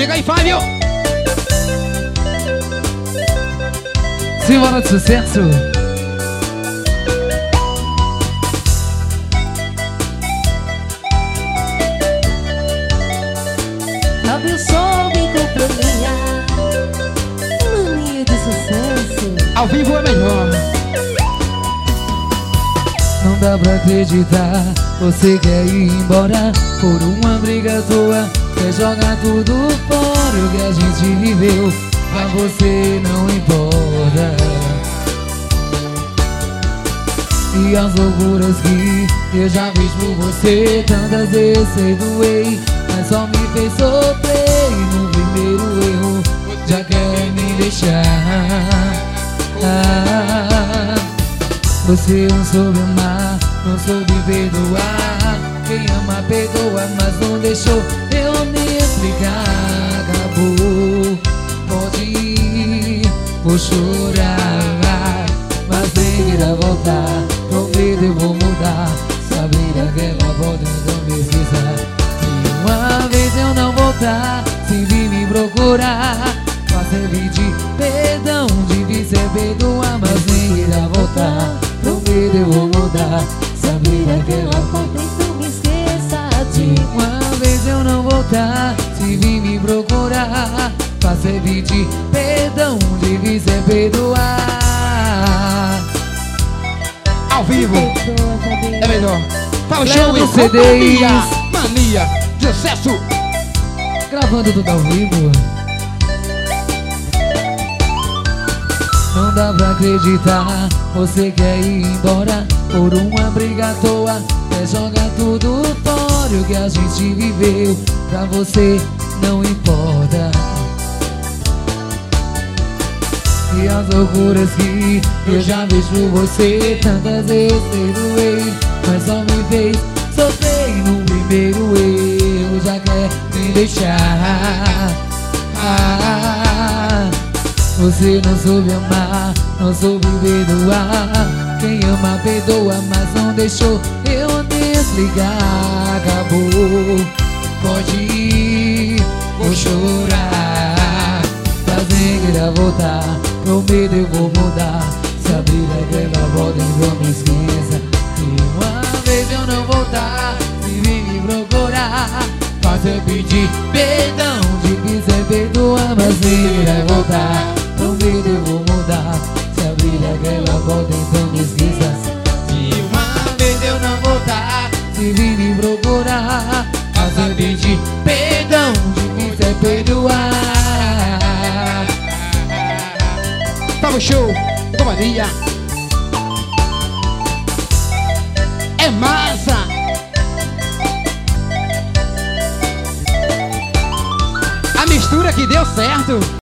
Chega aí, Fábio. Simbora de sucesso. Fábio soube companhia, mania de sucesso. Ao vivo é melhor. Não dá pra acreditar, você quer ir embora por uma briga à toa, quer jogar tudo fora. O que a gente viveu, pra você não importa. E as loucuras que eu já fiz por você, tantas vezes perdoei, mas só me fez sofrer. E no primeiro erro já quer me deixar. Você não soube amar, não soube perdoar. Quem ama perdoa, mas não deixou eu me explicar. Acabou, pode ir, vou chorar, mas nem irá voltar. Prometo eu vou mudar, saber aquela volta então me esqueça. Se uma vez eu não voltar, se vir me procurar, faça pedir perdão, devia ser perdoar, mas nem irá voltar. Prometo eu vou mudar, saber aquela volta então me esqueça. Se uma vez eu não voltar, se vir me procurar, faça pedir perdão, devia ser perdoar. Ao vivo é melhor. Para o show Leva e CDs. Mania de sucesso. Gravando tudo ao vivo. Não dá pra acreditar, você quer ir embora por uma briga à toa, quer jogar tudo fora. O que a gente viveu, pra você não importa. E as loucuras que eu já fiz por você, tantas vezes perdoei, mas só me fez sofrer. E no primeiro erro já quer me deixar. Você não soube amar, não soube perdoar. Quem ama perdoa, mas não deixou eu me explicar. Acabou, pode ir, vou chorar, mas nem irá voltar. Prometo eu vou mudar, se abrir aquela volta então me esqueça. Se uma vez eu não voltar, se vir me procurar, faça eu pedir perdão, de quiser perdoar, mas nem irá voltar. Prometo eu vou mudar, se abrir aquela volta então me esqueça. Se uma vez eu não voltar, se vir me procurar, faça eu pedir perdão, de quiser perdoar. Para o show com Mania. É massa. A mistura que deu certo.